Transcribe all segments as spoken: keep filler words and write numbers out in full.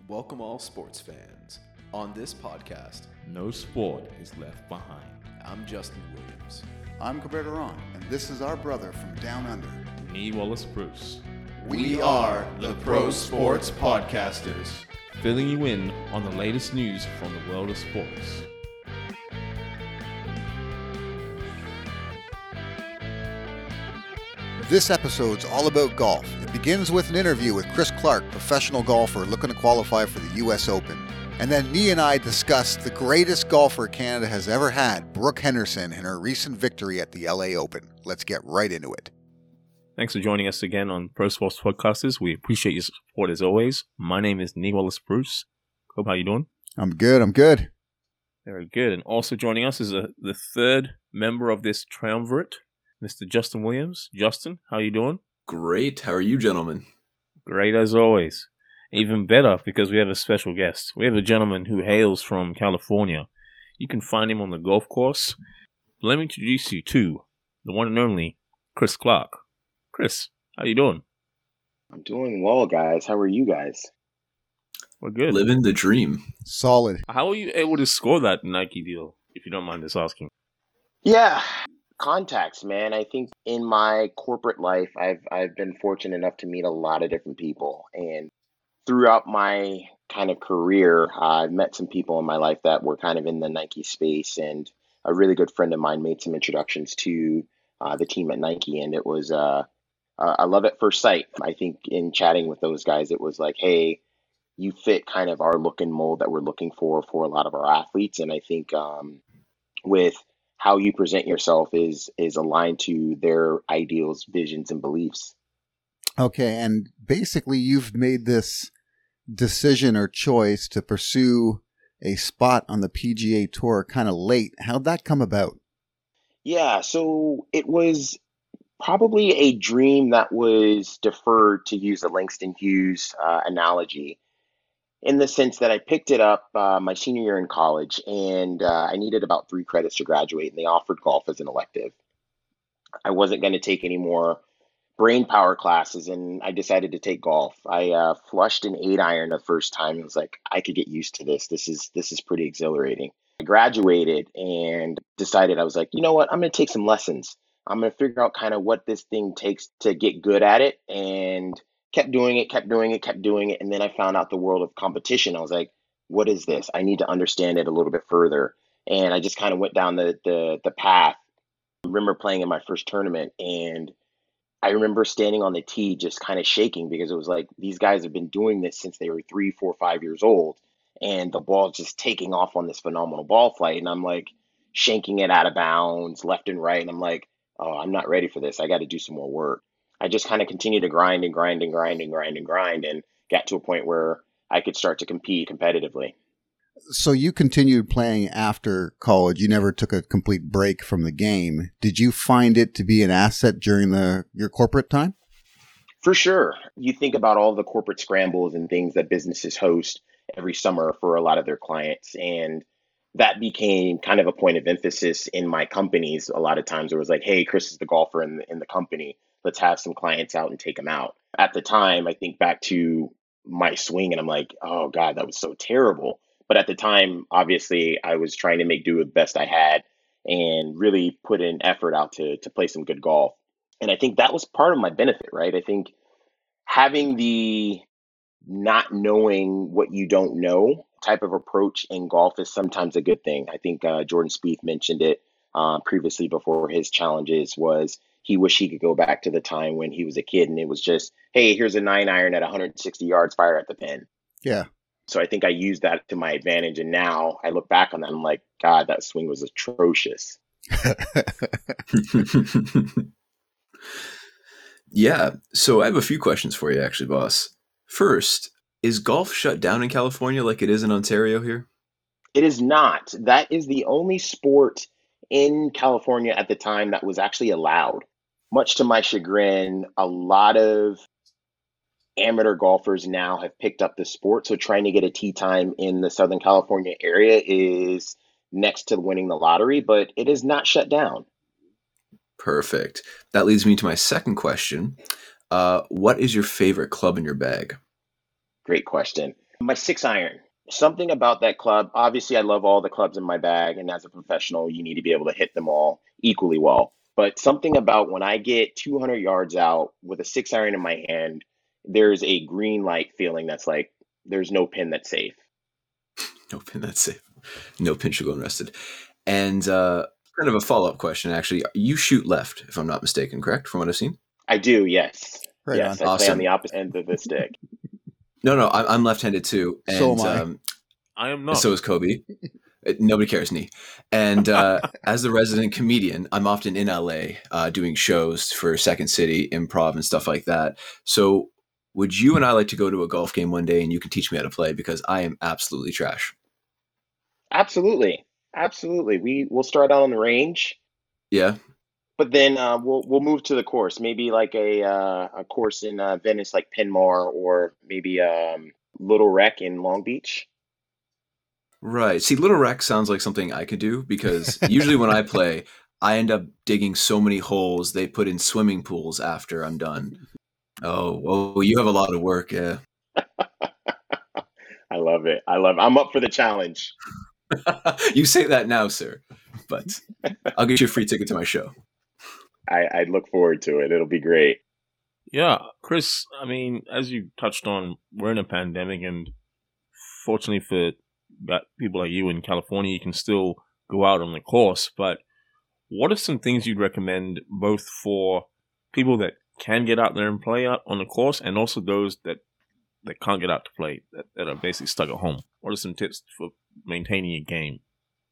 Welcome all sports fans. On this podcast, no sport is left behind. I'm Justin Williams. I'm Corbett Aron, and this is our brother from Down Under, Nee Wallace Bruce. We are the Pro Sports Podcasters, filling you in on the latest news from the world of sports. This episode's all about golf. It begins with an interview with Chris Clark, professional golfer looking to qualify for the U S Open. And then Nee and I discuss the greatest golfer Canada has ever had, Brooke Henderson, and her recent victory at the L A Open. Let's get right into it. Thanks for joining us again on Pro Sports Podcasters. We appreciate your support as always. My name is Nee Wallace Bruce. Hope, how you doing? I'm good, I'm good. Very good. And also joining us is a, the third member of this triumvirate, Mister Justin Williams. Justin, how you doing? Great. How are you, gentlemen? Great as always. Even better because we have a special guest. We have a gentleman who hails from California. You can find him on the golf course. Let me introduce you to the one and only Chris Clark. Chris, how you doing? I'm doing well, guys. How are you guys? We're good. Living the dream. Solid. How are you able to score that Nike deal, if you don't mind us asking? Yeah. Contacts, man. I think in my corporate life, I've I've been fortunate enough to meet a lot of different people, and throughout my kind of career, uh, I've met some people in my life that were kind of in the Nike space, and a really good friend of mine made some introductions to uh, the team at Nike, and it was uh, uh, I love at first sight. I think in chatting with those guys, it was like, hey, you fit kind of our look and mold that we're looking for for a lot of our athletes, and I think um, with how you present yourself is is aligned to their ideals, visions, and beliefs. Okay, and basically you've made this decision or choice to pursue a spot on the P G A Tour kind of late. How'd that come about? Yeah, so it was probably a dream that was deferred, to use the Langston Hughes uh, analogy, in the sense that I picked it up uh, my senior year in college, and uh, I needed about three credits to graduate, and they offered golf as an elective. I wasn't going to take any more brain power classes, and I decided to take golf. I uh, flushed an eight iron the first time. I was like, I could get used to this. This is this is pretty exhilarating. I graduated and decided, I was like, you know what? I'm going to take some lessons. I'm going to figure out kind of what this thing takes to get good at it, and kept doing it, kept doing it, kept doing it. And then I found out the world of competition. I was like, what is this? I need to understand it a little bit further. And I just kind of went down the, the, the path. I remember playing in my first tournament, and I remember standing on the tee just kind of shaking, because it was like, these guys have been doing this since they were three, four, five years old. And the ball's just taking off on this phenomenal ball flight. And I'm like shanking it out of bounds left and right. And I'm like, oh, I'm not ready for this. I got to do some more work. I just kind of continued to grind and grind and grind and grind and grind and got to a point where I could start to compete competitively. So you continued playing after college. You never took a complete break from the game. Did you find it to be an asset during the your corporate time? For sure. You think about all the corporate scrambles and things that businesses host every summer for a lot of their clients. And that became kind of a point of emphasis in my companies. A lot of times it was like, hey, Chris is the golfer in the, in the company. Let's have some clients out and take them out. At the time, I think back to my swing and I'm like, oh God, that was so terrible. But at the time, obviously, I was trying to make do with the best I had and really put an effort out to to play some good golf. And I think that was part of my benefit, right? I think having the not knowing what you don't know type of approach in golf is sometimes a good thing. I think uh, Jordan Spieth mentioned it uh, previously before his challenges was he wished he could go back to the time when he was a kid and it was just, hey, here's a nine iron at one hundred sixty yards, fire at the pin. Yeah. So I think I used that to my advantage. And now I look back on that and I'm like, God, that swing was atrocious. Yeah. So I have a few questions for you, actually, boss. First, is golf shut down in California like it is in Ontario here? It is not. That is the only sport in California at the time that was actually allowed. Much to my chagrin, a lot of amateur golfers now have picked up the sport. So trying to get a tee time in the Southern California area is next to winning the lottery, but it is not shut down. Perfect. That leads me to my second question. Uh, what is your favorite club in your bag? Great question. My six iron. Something about that club. Obviously, I love all the clubs in my bag, and as a professional, you need to be able to hit them all equally well. But something about when I get two hundred yards out with a six iron in my hand, there's a green light feeling that's like there's no pin that's safe. No pin that's safe. No pin should go unrested. And uh, kind of a follow-up question, actually. You shoot left, if I'm not mistaken, correct, from what I've seen? I do, yes. Right yes, on. I play on Awesome. the opposite end of the stick. No, no, I'm, I'm left-handed too. And, So am I. Um, I am not. so is Kobe. Uh, Nobody cares, knee. And uh, as the resident comedian, I'm often in L A uh, doing shows for Second City, improv, and stuff like that. So would you and I like to go to a golf game one day and you can teach me how to play? Because I am absolutely trash. Absolutely, absolutely. We we'll start out on the range, Yeah? but then uh, we'll we'll move to the course. Maybe like a uh, a course in uh, Venice, like Pinmar, or maybe um, Little Wreck in Long Beach. Right. See, Little Rec sounds like something I could do because usually when I play, I end up digging so many holes they put in swimming pools after I'm done. Oh, oh, you have a lot of work. Yeah. I love it. I love it. I'm up for the challenge. You say that now, sir, but I'll get you a free ticket to my show. I, I look forward to it. It'll be great. Yeah, Chris, I mean, as you touched on, we're in a pandemic, and fortunately for that, people like you in California, you can still go out on the course. But what are some things you'd recommend both for people that can get out there and play out on the course and also those that, that can't get out to play, that, that are basically stuck at home? What are some tips for maintaining a game?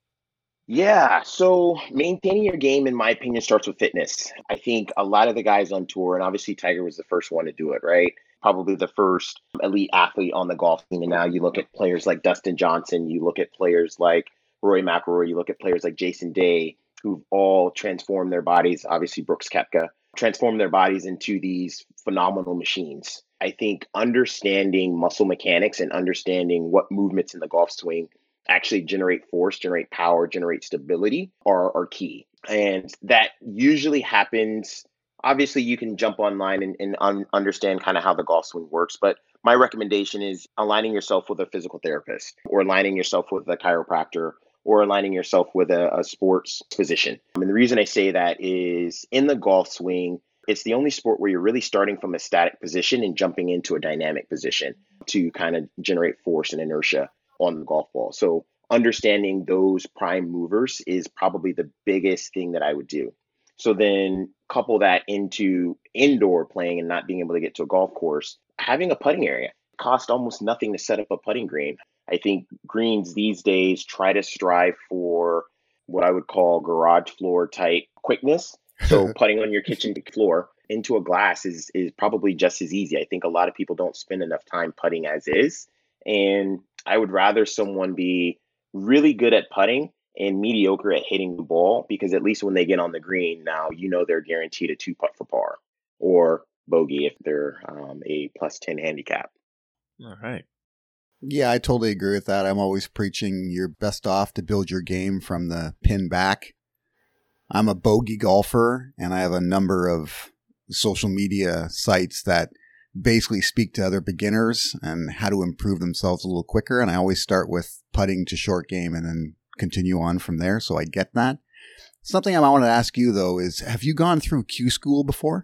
Yeah, so maintaining your game, in my opinion, starts with fitness. I think a lot of the guys on tour, and obviously Tiger was the first one to do it, right? Probably the first elite athlete on the golf team. And now you look at players like Dustin Johnson, you look at players like Rory McIlroy, you look at players like Jason Day, who've all transformed their bodies, obviously Brooks Koepka, transformed their bodies into these phenomenal machines. I think understanding muscle mechanics and understanding what movements in the golf swing actually generate force, generate power, generate stability are, are key. And that usually happens. Obviously, you can jump online and, and un- understand kind of how the golf swing works. But my recommendation is aligning yourself with a physical therapist or aligning yourself with a chiropractor or aligning yourself with a, a sports physician. I mean, the reason I say that is in the golf swing, it's the only sport where you're really starting from a static position and jumping into a dynamic position to kind of generate force and inertia on the golf ball. So understanding those prime movers is probably the biggest thing that I would do. So then couple that into indoor playing and not being able to get to a golf course, having a putting area. It costs almost nothing to set up a putting green. I think greens these days try to strive for what I would call garage floor type quickness. So putting on your kitchen floor into a glass is is probably just as easy. I think a lot of people don't spend enough time putting as is. And I would rather someone be really good at putting and mediocre at hitting the ball, because at least when they get on the green, now you know they're guaranteed a two putt for par or bogey if they're um, a plus ten handicap. All right. Yeah, I totally agree with that. I'm always preaching you're best off to build your game from the pin back. I'm a bogey golfer, and I have a number of social media sites that basically speak to other beginners and how to improve themselves a little quicker. And I always start with putting to short game and then continue on from there. So I get that. Something I want to ask you, though, is have you gone through Q School before?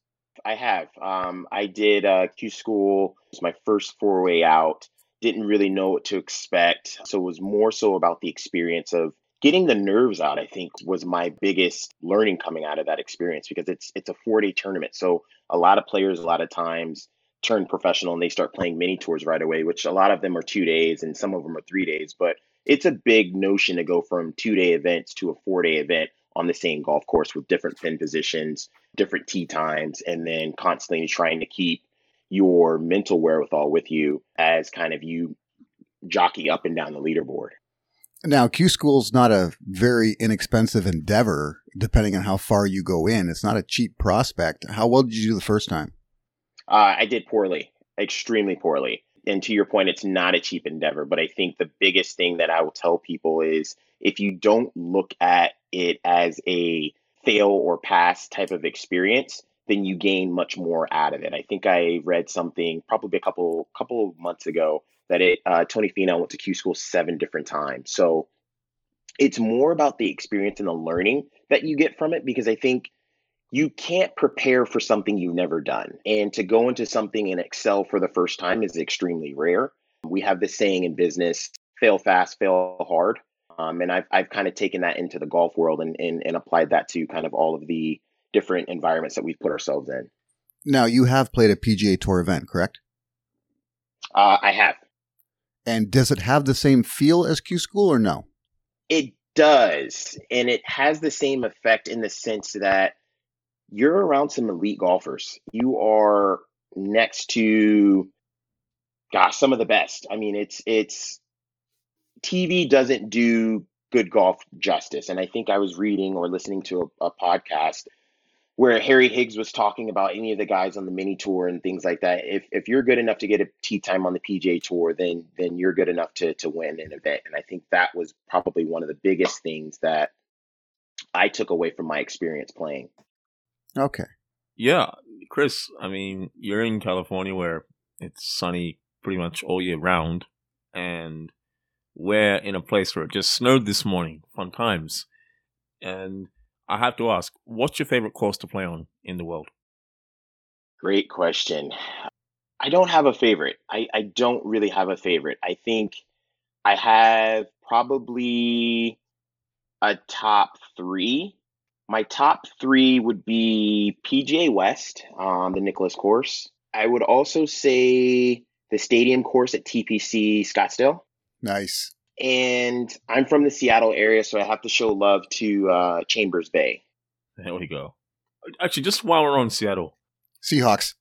I have. Um, I did uh, Q School. It was my first foray out. Didn't really know what to expect. So it was more so about the experience of getting the nerves out, I think, was my biggest learning coming out of that experience, because it's it's a four-day tournament. So a lot of players, a lot of times, turn professional and they start playing mini tours right away, which a lot of them are two days and some of them are three days. But it's a big notion to go from two-day events to a four-day event on the same golf course with different pin positions, different tee times, and then constantly trying to keep your mental wherewithal with you as kind of you jockey up and down the leaderboard. Now, Q School's not a very inexpensive endeavor, depending on how far you go in. It's not a cheap prospect. How well did you do the first time? Uh, I did poorly, extremely poorly. And to your point, it's not a cheap endeavor. But I think the biggest thing that I will tell people is if you don't look at it as a fail or pass type of experience, then you gain much more out of it. I think I read something probably a couple couple of months ago that it uh, Tony Finau went to Q school seven different times. So it's more about the experience and the learning that you get from it, because I think you can't prepare for something you've never done. And to go into something and excel for the first time is extremely rare. We have this saying in business, fail fast, fail hard. Um, and I've I've kind of taken that into the golf world and, and and applied that to kind of all of the different environments that we've put ourselves in. Now, you have played a P G A Tour event, correct? Uh, I have. And does it have the same feel as Q School or no? It does. And it has the same effect in the sense that you're around some elite golfers. You are next to, gosh, some of the best. I mean, it's it's T V doesn't do good golf justice. And I think I was reading or listening to a, a podcast where Harry Higgs was talking about any of the guys on the mini tour and things like that. If if you're good enough to get a tee time on the P G A Tour, then then you're good enough to to win an event. And I think that was probably one of the biggest things that I took away from my experience playing. Okay. Yeah, Chris, I mean, you're in California where it's sunny pretty much all year round, and we're in a place where it just snowed this morning. Fun times. And I have to ask, what's your favorite course to play on in the world? Great question. I don't have a favorite. I, I don't really have a favorite. I think I have probably a top three. My top three would be P G A West, um, the Nicklaus course. I would also say the stadium course at T P C Scottsdale. Nice. And I'm from the Seattle area, so I have to show love to uh, Chambers Bay. There we go. Actually, just while we're on Seattle. Seahawks.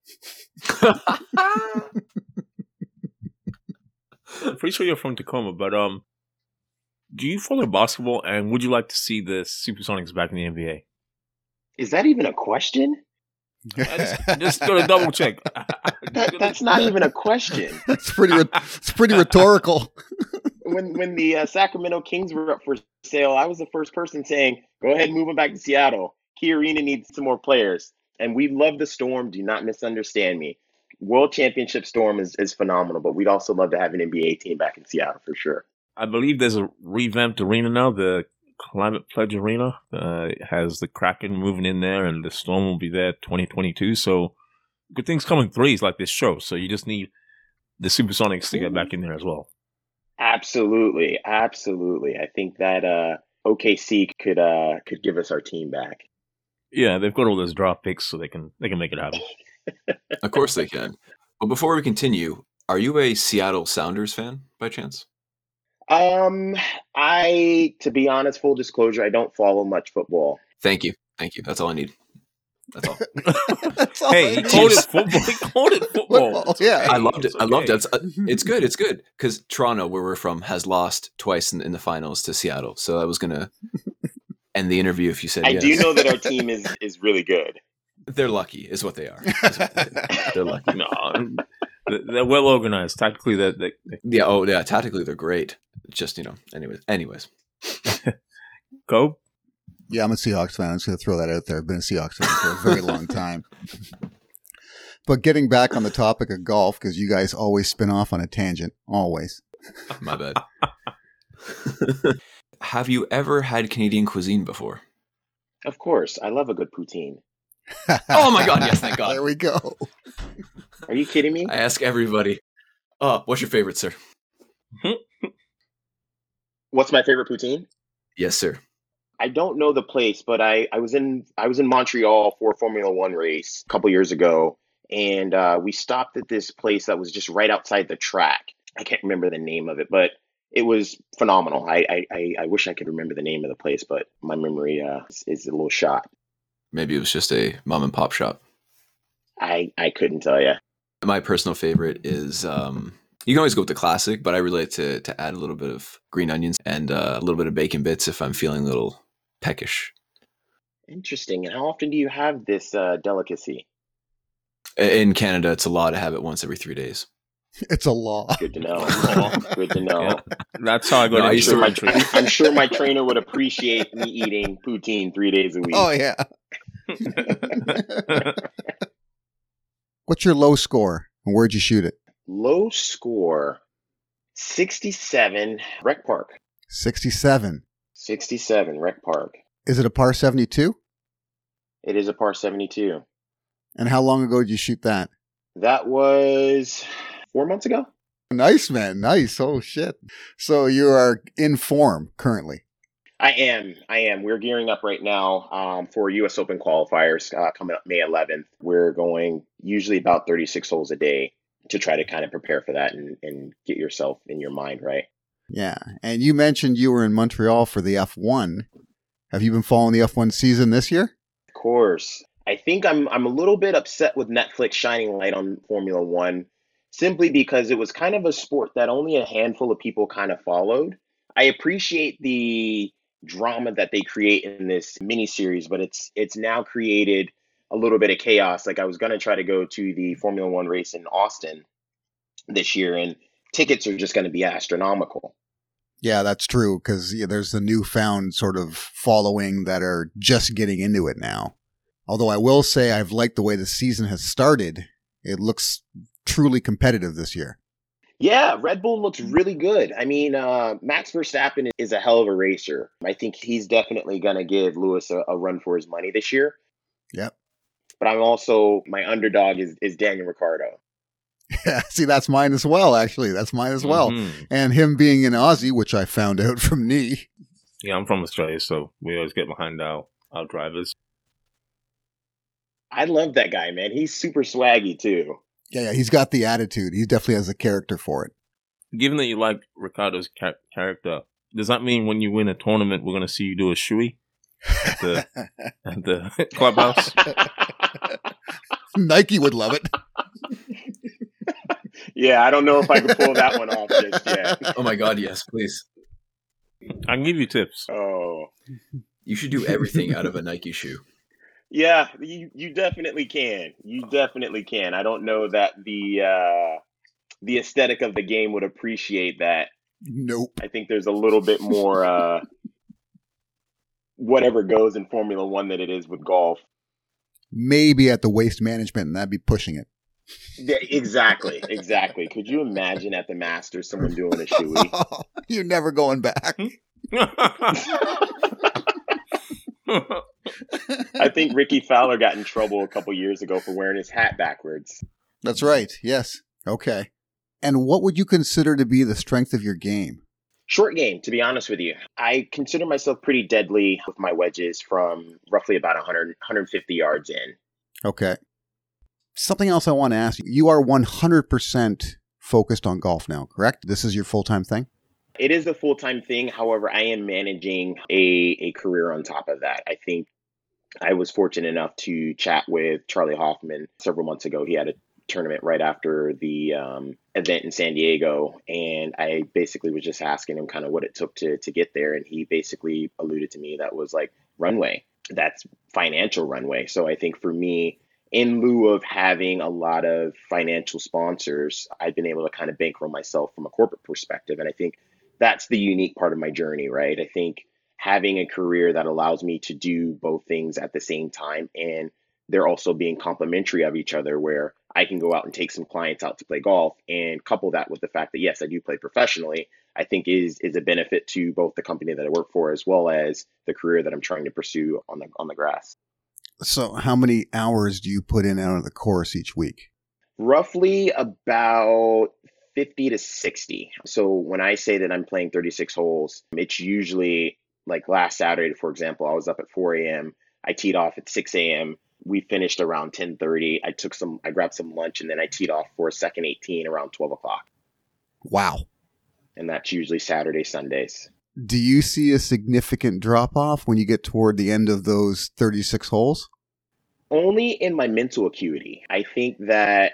I'm pretty sure you're from Tacoma, but um, do you follow basketball, and would you like to see the Supersonics back in the N B A? Is that even a question? I just, just gonna double check. That, that's not even a question. It's pretty. It's pretty rhetorical. When when the uh, Sacramento Kings were up for sale, I was the first person saying, "Go ahead and move them back to Seattle. Key Arena needs some more players." And we love the Storm. Do not misunderstand me. World Championship Storm is is phenomenal, but we'd also love to have an N B A team back in Seattle for sure. I believe there's a revamped arena now. The Climate Pledge Arena uh, has the Kraken moving in there, and the Storm will be there twenty twenty-two. So good things come in threes like this show. So you just need the Supersonics to get back in there as well. Absolutely, absolutely. I think that uh, O K C could uh, could give us our team back. Yeah, they've got all those draft picks, so they can they can make it happen. Of course they can. But before we continue, are you a Seattle Sounders fan by chance? Um, I, to be honest, full disclosure, I don't follow much football. Thank you. Thank you. That's all I need. That's all. That's all Hey, I he need. called it football. He called it football. Football, yeah. I loved it. It's I loved it. okay. It's, uh, it's good. It's good. Because Toronto, where we're from, has lost twice in, in the finals to Seattle. So I was going to end the interview if you said I yes. do know that our team is is really good. They're lucky, is what they are. Is what they are. They're lucky. No, they're well organized. Tactically, they're, they Yeah. Oh, yeah. Tactically, they're great. It's just, you know, anyways. Anyways. go. Yeah, I'm a Seahawks fan. I'm just going to throw that out there. I've been a Seahawks fan for a very long time. But getting back on the topic of golf, because you guys always spin off on a tangent. Always. My bad. Have you ever had Canadian cuisine before? Of course, I love a good poutine. Oh my God, yes, thank God. There we go. Are you kidding me? I ask everybody. Oh, what's your favorite, sir? What's my favorite poutine? Yes, sir. I don't know the place, but I, I was in I was in Montreal for a Formula One race a couple years ago, and uh, we stopped at this place that was just right outside the track. I can't remember the name of it, but it was phenomenal. I I, I wish I could remember the name of the place, but my memory uh, is, is a little shot. Maybe it was just a mom and pop shop. I, I couldn't tell you. My personal favorite is, um, you can always go with the classic, but I really like to, to add a little bit of green onions and uh, a little bit of bacon bits if I'm feeling a little peckish. Interesting. And how often do you have this uh, delicacy? In Canada, it's a law to have it once every three days. It's a law. Good to know. Good to know. Yeah. That's how I got No, I into used I'm to sure, my, I'm sure my trainer would appreciate me eating poutine three days a week. Oh, yeah. What's your low score and where'd you shoot it? Low score. sixty-seven Rec Park. sixty-seven. sixty-seven Rec Park. Is it a par seventy-two? It is a par seventy-two. And how long ago did you shoot that? That was four months ago. Nice, man. Nice. Oh, shit. So you are in form currently. I am. I am. We're gearing up right now um, for U S Open qualifiers uh, coming up May eleventh. We're going usually about thirty-six holes a day to try to kind of prepare for that and, and get yourself in your mind right. Yeah. And you mentioned you were in Montreal for the F one. Have you been following the F one season this year? Of course. I think I'm I'm a little bit upset with Netflix shining light on Formula One simply because it was kind of a sport that only a handful of people kind of followed. I appreciate the drama that they create in this miniseries, but it's it's now created a little bit of chaos. Like I was going to try to go to the Formula One race in Austin this year, and tickets are just going to be astronomical. Yeah, that's true, because yeah, there's the newfound sort of following that are just getting into it now. Although I will say I've liked the way the season has started. It looks truly competitive this year. Yeah, Red Bull looks really good. I mean, uh, Max Verstappen is a hell of a racer. I think he's definitely going to give Lewis a, a run for his money this year. Yep. But I'm also, my underdog is, is Daniel Ricciardo. Yeah, see, that's mine as well, actually. That's mine as well. Mm-hmm. And him being an Aussie, which I found out from Nee. Yeah, I'm from Australia, so we always get behind our, our drivers. I love that guy, man. He's super swaggy, too. Yeah, yeah, he's got the attitude. He definitely has a character for it. Given that you like Ricardo's char- character, does that mean when you win a tournament, we're going to see you do a shoey at the, at the clubhouse? Nike would love it. Yeah, I don't know if I can pull that one off just yet. Oh my God, yes, please. I can give you tips. Oh, You should do everything out of a Nike shoe. yeah, you, you definitely can. You definitely can. I don't know that the uh, the aesthetic of the game would appreciate that. Nope. I think there's a little bit more uh, whatever goes in Formula One than it is with golf. Maybe at the waste management, and that'd be pushing it. Yeah, exactly, exactly. Could you imagine at the Masters someone doing a shoey? You're never going back. I think Ricky Fowler got in trouble a couple years ago for wearing his hat backwards. That's right. Yes. Okay. And what would you consider to be the strength of your game? Short game, to be honest with you. I consider myself pretty deadly with my wedges from roughly about one hundred, one hundred fifty yards in. Okay. Something else I want to ask you. You are one hundred percent focused on golf now, correct? This is your full-time thing? It is a full-time thing. However, I am managing a, a career on top of that. I think I was fortunate enough to chat with Charlie Hoffman several months ago. He had a tournament right after the um, event in San Diego. And I basically was just asking him kind of what it took to, to get there. And he basically alluded to me that was like runway. That's financial runway. So I think for me, in lieu of having a lot of financial sponsors, I've been able to kind of bankroll myself from a corporate perspective. And I think that's the unique part of my journey, right? I think having a career that allows me to do both things at the same time, and they're also being complementary of each other, where I can go out and take some clients out to play golf and couple that with the fact that, yes, I do play professionally, I think is is a benefit to both the company that I work for as well as the career that I'm trying to pursue on the on the grass. So how many hours do you put in out of the course each week? Roughly about fifty to sixty. So when I say that I'm playing thirty-six holes, it's usually like last Saturday, for example, I was up at four a.m. I teed off at six a.m. We finished around ten thirty. I took some, I grabbed some lunch, and then I teed off for a second eighteen around twelve o'clock. Wow. And that's usually Saturday, Sundays. Do you see a significant drop-off when you get toward the end of those thirty-six holes? Only in my mental acuity. I think that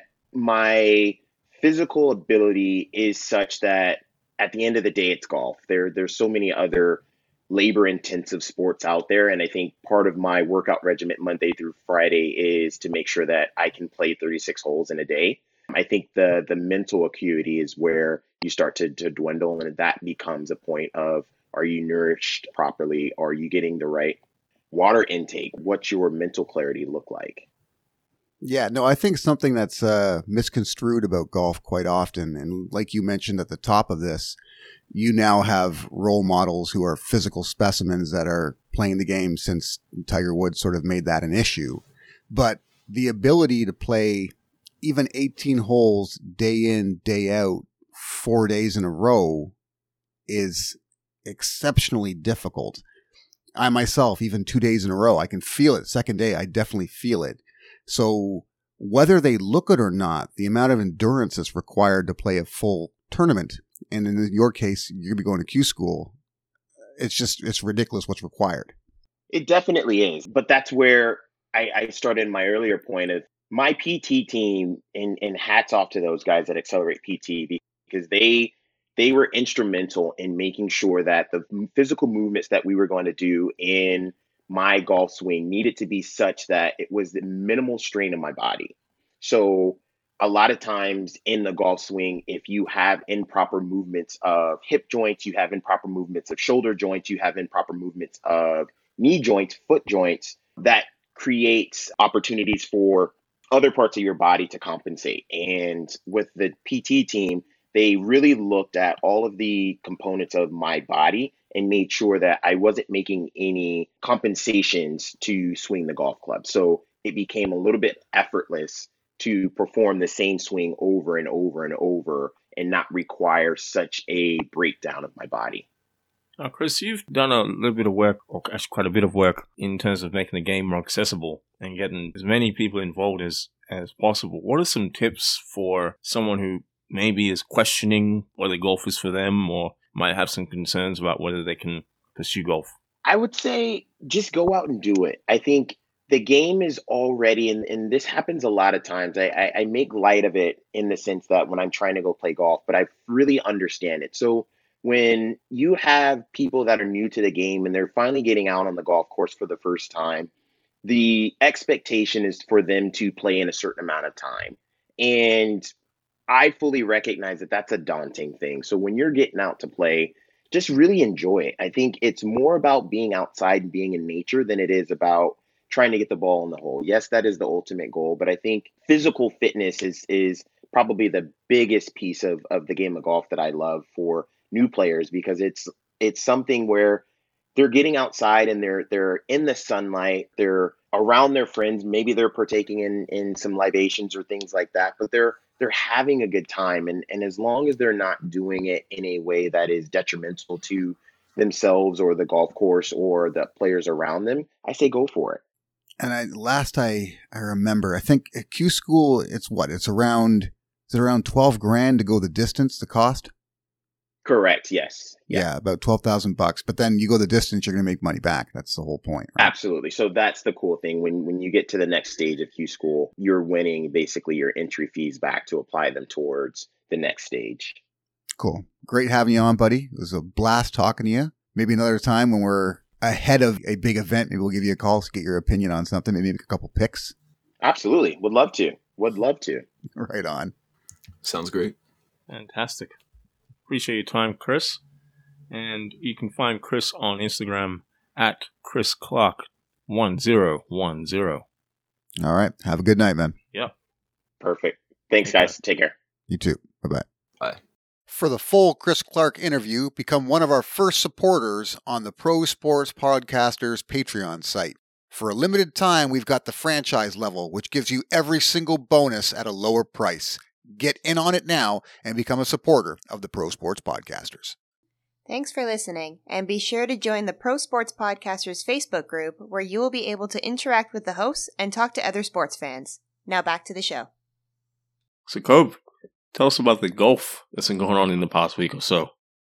my physical ability is such that at the end of the day, it's golf. There, there's so many other labor-intensive sports out there, and I think part of my workout regimen Monday through Friday is to make sure that I can play thirty-six holes in a day. I think the the mental acuity is where you start to, to dwindle, and that becomes a point of, are you nourished properly? Are you getting the right water intake? What's your mental clarity look like? Yeah, no, I think something that's uh, misconstrued about golf quite often, and like you mentioned at the top of this, you now have role models who are physical specimens that are playing the game since Tiger Woods sort of made that an issue. But the ability to play even eighteen holes day in, day out, four days in a row is exceptionally difficult. I myself, even two days in a row, I can feel it. Second day, I definitely feel it. So whether they look it or not, the amount of endurance that's required to play a full tournament, and in your case, you're going to be going to Q school, it's just, it's ridiculous what's required. It definitely is. But that's where I, I started my earlier point of my P T team, and, and hats off to those guys at Accelerate P T, because they they were instrumental in making sure that the physical movements that we were going to do in my golf swing needed to be such that it was the minimal strain on my body. So a lot of times in the golf swing, if you have improper movements of hip joints, you have improper movements of shoulder joints, you have improper movements of knee joints, foot joints, that creates opportunities for other parts of your body to compensate. And with the P T team, they really looked at all of the components of my body and made sure that I wasn't making any compensations to swing the golf club. So it became a little bit effortless to perform the same swing over and over and over and not require such a breakdown of my body. Now, Chris, you've done a little bit of work, or actually quite a bit of work, in terms of making the game more accessible and getting as many people involved as, as possible. What are some tips for someone who maybe is questioning whether golf is for them, or might have some concerns about whether they can pursue golf? I would say just go out and do it. I think the game is already, and, and this happens a lot of times. I, I, I make light of it in the sense that when I'm trying to go play golf, but I really understand it. So when you have people that are new to the game and they're finally getting out on the golf course for the first time, the expectation is for them to play in a certain amount of time. And I fully recognize that that's a daunting thing. So when you're getting out to play, just really enjoy it. I think it's more about being outside and being in nature than it is about trying to get the ball in the hole. Yes, that is the ultimate goal, but I think physical fitness is is probably the biggest piece of, of the game of golf that I love for new players, because it's it's something where they're getting outside and they're they're in the sunlight, they're around their friends, maybe they're partaking in in some libations or things like that, but they're they're having a good time. And, and as long as they're not doing it in a way that is detrimental to themselves or the golf course or the players around them, I say go for it. And I, last I, I remember, I think at Q School, it's what? It's around, is it around twelve grand to go the distance, the cost? Correct. Yes. Yeah, yeah about twelve thousand bucks. But then you go the distance, you're going to make money back. That's the whole point. Right? Absolutely. So that's the cool thing. When when you get to the next stage of Q School, you're winning basically your entry fees back to apply them towards the next stage. Cool. Great having you on, buddy. It was a blast talking to you. Maybe another time when we're ahead of a big event, maybe we'll give you a call to get your opinion on something, maybe make a couple picks. Absolutely. Would love to. Would love to. Right on. Sounds great. Fantastic. Appreciate your time, Chris. And you can find Chris on Instagram at Chris Clark one zero one zero. All right. Have a good night, man. Yep. Perfect. Thanks, guys. Take care. You too. Bye-bye. Bye. For the full Chris Clark interview, become one of our first supporters on the Pro Sports Podcasters Patreon site. For a limited time, we've got the franchise level, which gives you every single bonus at a lower price. Get in on it now and become a supporter of the Pro Sports Podcasters. Thanks for listening, and be sure to join the Pro Sports Podcasters Facebook group, where you will be able to interact with the hosts and talk to other sports fans. Now back to the show. So, Cobe, tell us about the golf that's been going on in the past week or so.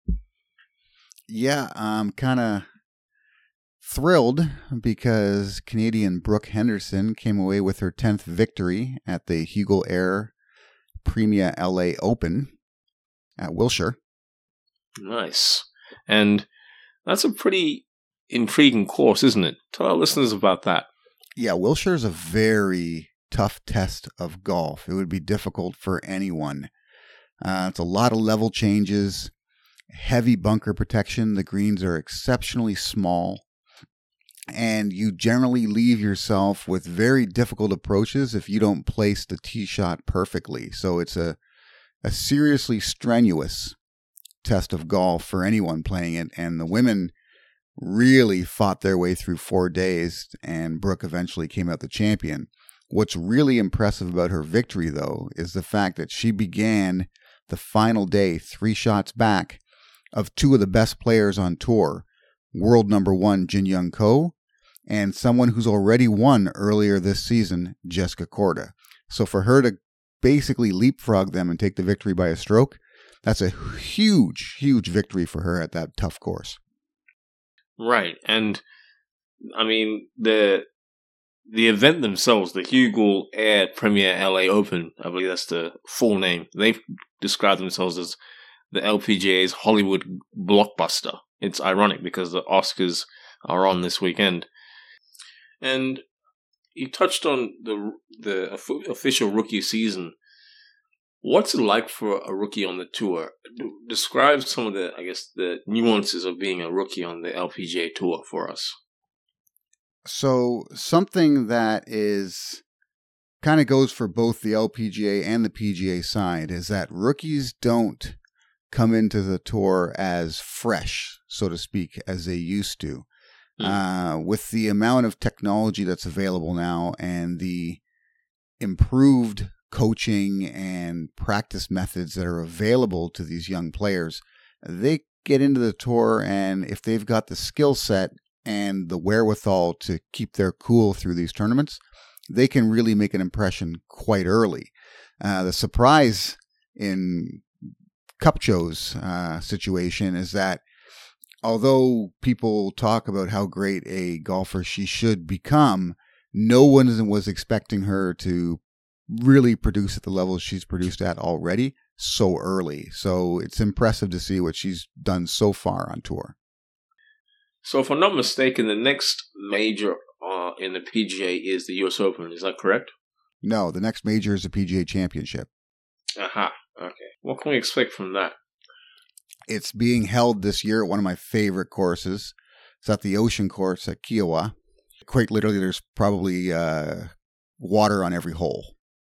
Yeah, I'm kind of thrilled because Canadian Brooke Henderson came away with her tenth victory at the Hugel Air Premia L A Open at Wilshire. Nice. And that's a pretty intriguing course, isn't it? Tell our listeners about that. Yeah, Wilshire is a very tough test of golf. It would be difficult for anyone. Uh, it's a lot of level changes, heavy bunker protection. The greens are exceptionally small. and you generally leave yourself with very difficult approaches if you don't place the tee shot perfectly. So it's a, a seriously strenuous test of golf for anyone playing it, and the women really fought their way through four days, and Brooke eventually came out the champion. What's really impressive about her victory, though, is the fact that she began the final day three shots back of two of the best players on tour, world number one Jin Young Ko, and someone who's already won earlier this season, Jessica Korda. So for her to basically leapfrog them and take the victory by a stroke, that's a huge, huge victory for her at that tough course. Right, and I mean the the event themselves, the Hugh Gould Air Premier L A Open, I believe that's the full name. They've described themselves as the L P G A's Hollywood blockbuster. It's ironic because the Oscars are on this weekend, and you touched on the the official rookie season. What's it like for a rookie on the tour? Describe some of the, I guess, the nuances of being a rookie on the L P G A Tour for us. So something that is kind of goes for both the L P G A and the P G A side is that rookies don't come into the tour as fresh, so to speak, as they used to. Mm. Uh, with the amount of technology that's available now and the improved coaching and practice methods that are available to these young players, they get into the tour, and if they've got the skill set and the wherewithal to keep their cool through these tournaments, they can really make an impression quite early. Uh, the surprise in Kupcho's uh, situation is that although people talk about how great a golfer she should become, no one was expecting her to really produce at the level she's produced at already so early. So it's impressive to see what she's done so far on tour. So if I'm not mistaken, the next major uh, in the P G A is the U S Open. Is that correct? No, the next major is the P G A Championship. Aha. Okay. What can we expect from that? It's being held this year at one of my favorite courses. It's at the Ocean Course at Kiawah. Quite literally, there's probably uh, water on every hole.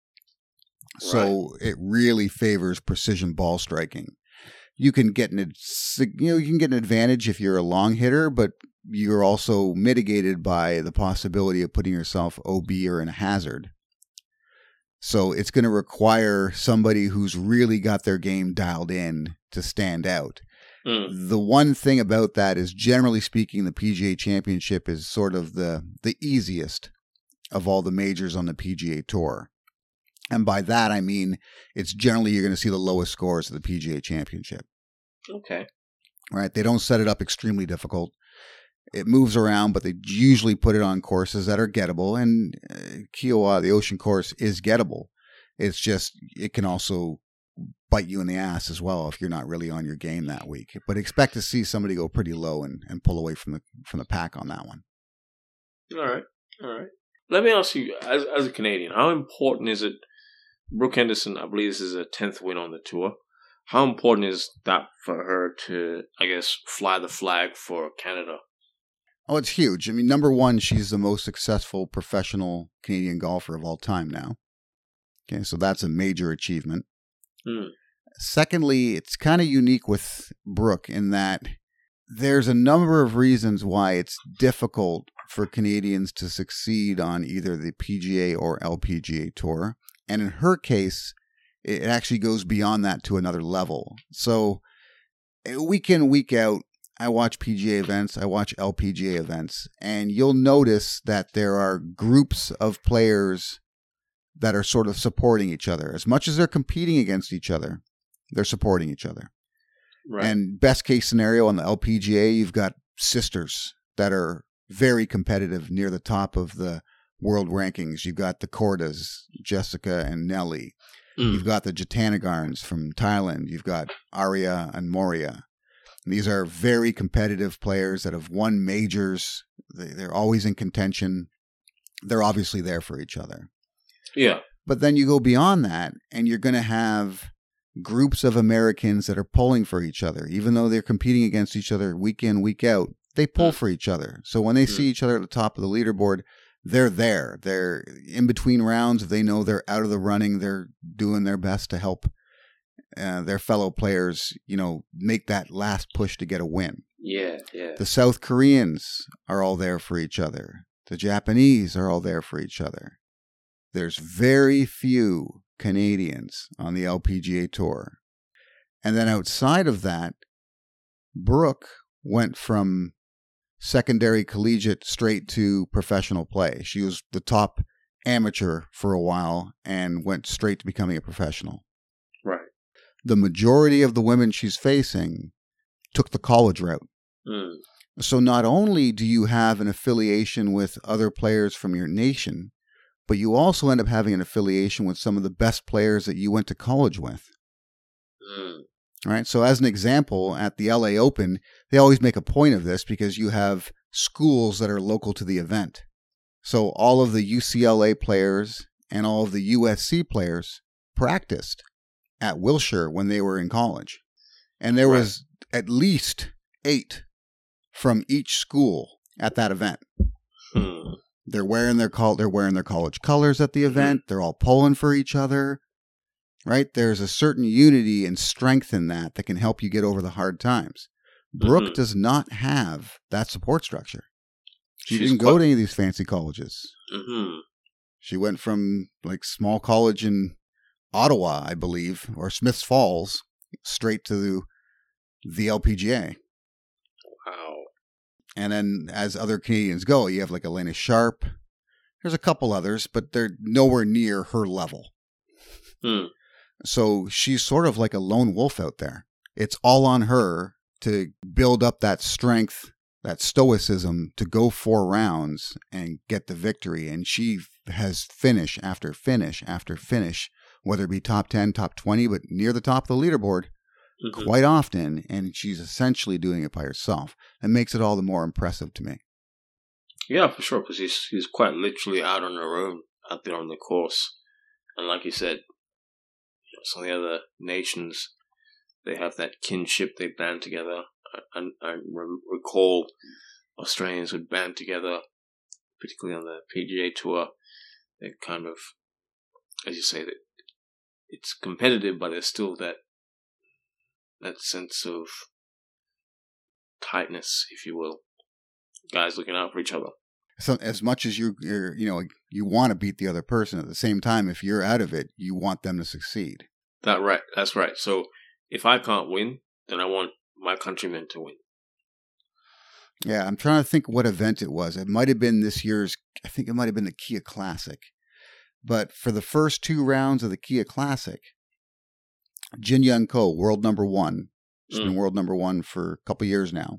So right. It really favors precision ball striking. You can get an you know you can get an advantage if you're a long hitter, but you're also mitigated by the possibility of putting yourself O B or in a hazard. So it's going to require somebody who's really got their game dialed in to stand out. Mm. The one thing about that is, generally speaking, the P G A Championship is sort of the the easiest of all the majors on the P G A Tour. And by that, I mean, it's generally you're going to see the lowest scores of the P G A Championship. Okay. Right? They don't set it up extremely difficult. It moves around, but they usually put it on courses that are gettable. And uh, Kiawah, the Ocean Course, is gettable. It's just, it can also bite you in the ass as well if you're not really on your game that week. But expect to see somebody go pretty low and, and pull away from the from the pack on that one. All right. All right. Let me ask you, as as a Canadian, how important is it? Brooke Henderson, I believe this is her tenth win on the tour. How important is that for her to, I guess, fly the flag for Canada? Oh, it's huge. I mean, number one, she's the most successful professional Canadian golfer of all time now. Okay, so that's a major achievement. Mm. Secondly, it's kind of unique with Brooke in that there's a number of reasons why it's difficult for Canadians to succeed on either the P G A or L P G A Tour. And in her case, it actually goes beyond that to another level. So week in, week out, I watch P G A events, I watch L P G A events, and you'll notice that there are groups of players that are sort of supporting each other. As much as they're competing against each other, they're supporting each other. Right. And best case scenario on the L P G A, you've got sisters that are very competitive near the top of the world rankings. You've got the Kordas, Jessica and Nelly. Mm. You've got the Jatanagarns from Thailand. You've got Arya and Moria. And these are very competitive players that have won majors. They're always in contention. They're obviously there for each other. Yeah. But then you go beyond that, and you're going to have groups of Americans that are pulling for each other. Even though they're competing against each other week in, week out, they pull Mm. for each other. So when they Mm. see each other at the top of the leaderboard, they're there. They're in between rounds. If they know they're out of the running, they're doing their best to help uh, their fellow players, you know, make that last push to get a win. Yeah, yeah. The South Koreans are all there for each other. The Japanese are all there for each other. There's very few Canadians on the L P G A Tour. And then outside of that, Brooke went from secondary collegiate straight to professional play. She was the top amateur for a while and went straight to becoming a professional. Right. The majority of the women she's facing took the college route. Mm. So not only do you have an affiliation with other players from your nation, but you also end up having an affiliation with some of the best players that you went to college with. Mm. All right. So as an example, at the L A Open, they always make a point of this because you have schools that are local to the event. So all of the U C L A players and all of the U S C players practiced at Wilshire when they were in college. And there Right. was at least eight from each school at that event. Hmm. They're wearing their col- they're wearing their college colors at the event. They're all pulling for each other. Right? There's a certain unity and strength in that that can help you get over the hard times. Brooke Mhm. does not have that support structure. She She's didn't go quite- to any of these fancy colleges. Mm-hmm. She went from like small college in Ottawa, I believe, or Smiths Falls, straight to the, the L P G A. Wow. And then as other Canadians go, you have like Elena Sharp. There's a couple others, but they're nowhere near her level. Hmm. So she's sort of like a lone wolf out there. It's all on her to build up that strength, that stoicism to go four rounds and get the victory. And she has finish after finish after finish, whether it be top ten, top twenty, but near the top of the leaderboard Mhm. quite often. And she's essentially doing it by herself. That makes it all the more impressive to me. Yeah, for sure, because she's, she's quite literally out on her own out there on the course. And like you said, you know, some of the other nations, they have that kinship, they band together. I, I, I re- recall Australians would band together, particularly on the P G A Tour. They kind of, as you say, that it's competitive, but there's still that that sense of tightness, if you will. Guys looking out for each other. So as much as you, you're, you know, you want to beat the other person, at the same time, if you're out of it, you want them to succeed. That right. That's right. So if I can't win, then I want my countrymen to win. Yeah, I'm trying to think what event it was. It might have been this year's, I think it might have been the Kia Classic. But for the first two rounds of the Kia Classic, Jin Young Ko, world number one, she's Mm. been world number one for a couple years now,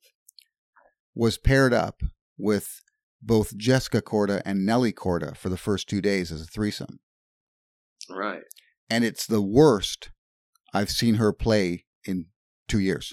was paired up with both Jessica Korda and Nelly Korda for the first two days as a threesome. Right. And it's the worst I've seen her play in two years.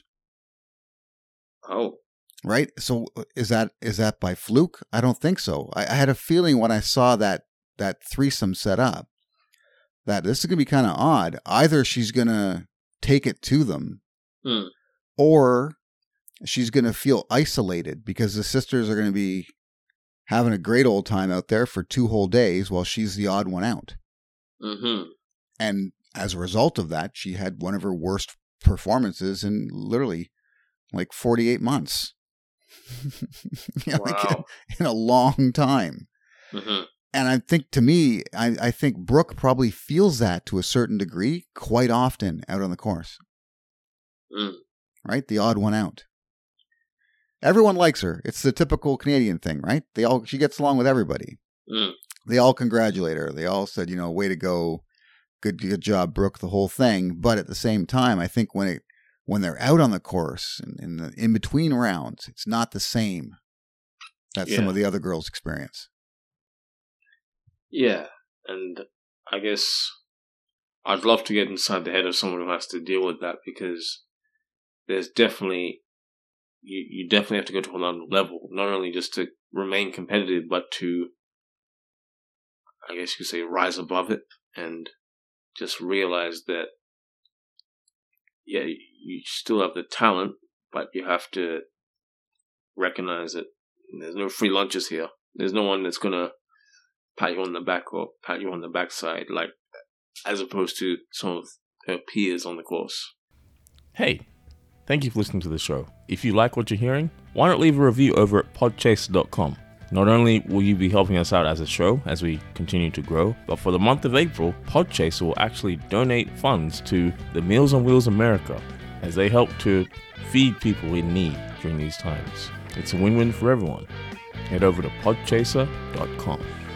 Oh. Right? So is that is that by fluke? I don't think so. I, I had a feeling when I saw that that threesome set up that this is going to be kind of odd. Either she's going to take it to them, Mm. or she's going to feel isolated because the sisters are going to be having a great old time out there for two whole days while she's the odd one out. Mm-hmm. And as a result of that, she had one of her worst performances in literally like forty-eight months. You know, like Wow. in, in a long time. Mm-hmm. And I think to me, I, I think Brooke probably feels that to a certain degree quite often out on the course. Mm. Right? The odd one out. Everyone likes her. It's the typical Canadian thing, right? They all she gets along with everybody. Mm. They all congratulate her. They all said, you know, way to go. Good good job, Brooke, the whole thing. But at the same time, I think when it when they're out on the course and in the in between rounds, it's not the same that some Yeah. of the other girls experience. Yeah. And I guess I'd love to get inside the head of someone who has to deal with that, because there's definitely, you, you definitely have to go to another level, not only just to remain competitive, but to, I guess you could say, rise above it and just realize that, yeah, you still have the talent, but you have to recognize it. There's no free lunches here. There's no one that's gonna pat you on the back or pat you on the backside, like as opposed to some of her peers on the course. Hey, thank you for listening to the show. If you like what you're hearing, why not leave a review over at podchaser dot com? Not only will you be helping us out as a show as we continue to grow, but for the month of April, Podchaser will actually donate funds to the Meals on Wheels America as they help to feed people in need during these times. It's a win-win for everyone. Head over to podchaser dot com.